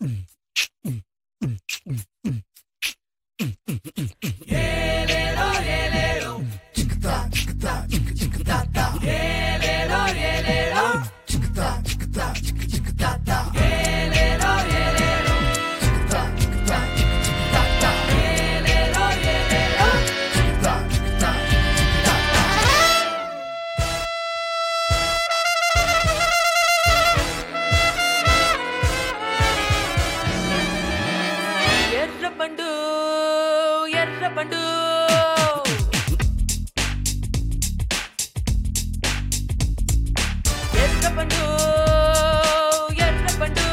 ఎర్రపండు ఎర్రపండు ఎర్రపండు ఎర్రపండు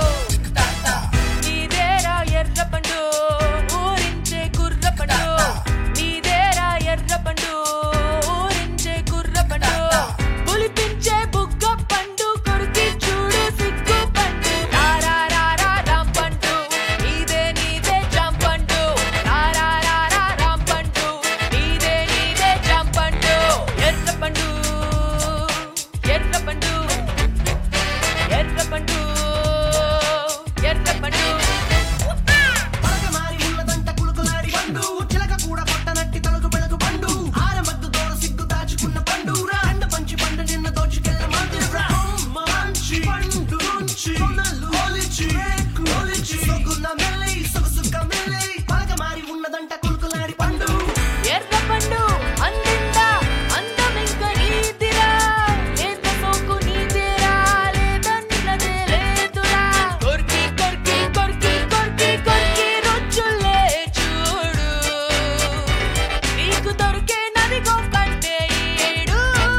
నీదేరా ఎర్రపండు ఊరించే కుర్రపండు నీదేరా ఎర్రపండు ఊరించే కుర్రపండు పులిపించే బుగ్గ పండు కొరికి చూడు సిగ్గు పండు రారా రారా రాంపండు నీదే నీదే జాంపండు రారా రారా రాంపండు నీదే నీదే జాంపండు ఎర్రపండు ఎర్రపండు ఎర్రపండు ఎర్రపండు పరగమారి ఉన్నదంట కులుకులాడి పండు చిలక కూడా పట్టనట్టి తలుగు పెళకు పండు ఆరమద్దు దూర సిగ్గు దాచుకున్న పండు రాండ పంచి పండు నిన్న దోచుకెళ్ళ మందిరా మంచి పండు నుంచి కొనలు ఒలిచి ఒలిచి సొగ్గున్న మెల్లి సొగసుక్క మెల్లి పరగమారి ఉన్నదంట కులుకులాడి పండు ఎర్రపండు అందిందా అందమింక నీదిరా లేత సోకు నీదేరా లేదన్నదే లేదురా కొరికి కొరికి కొరికి కొరికి కొరికి రుచులే చూడు నీకు దొరికే నదిగో కంటే ఈడు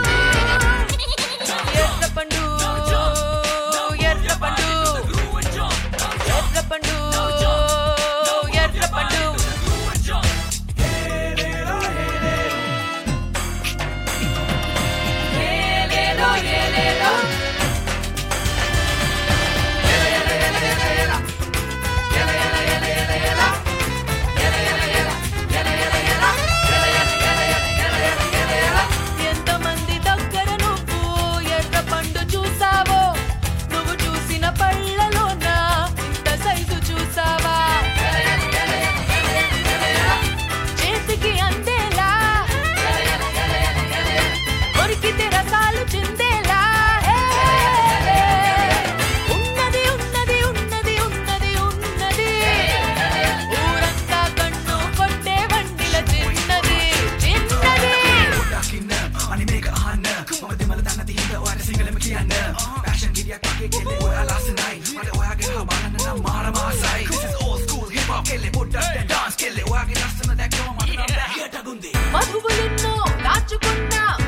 ఎర్రపండు ఎర్రపండు ఎర్రపండు ఎర్రపండు ఏలేలో ఏలేలో ఎంతమంది దగ్గర నువ్వు ఎర్రపండు చూసావో నువ్వు చూసిన పళ్ళలోన ఇంత సైజు చూసావా చేతికి అందేలా కొరికితే రసాలు చిందేలా ఉన్నది ఉన్నది ఉన్నది ఉన్నది ఉన్నది ఊరంతా కన్ను కొట్టే వండిల చిన్నది చిన్నది మధువులెన్నో దాచుకున్నా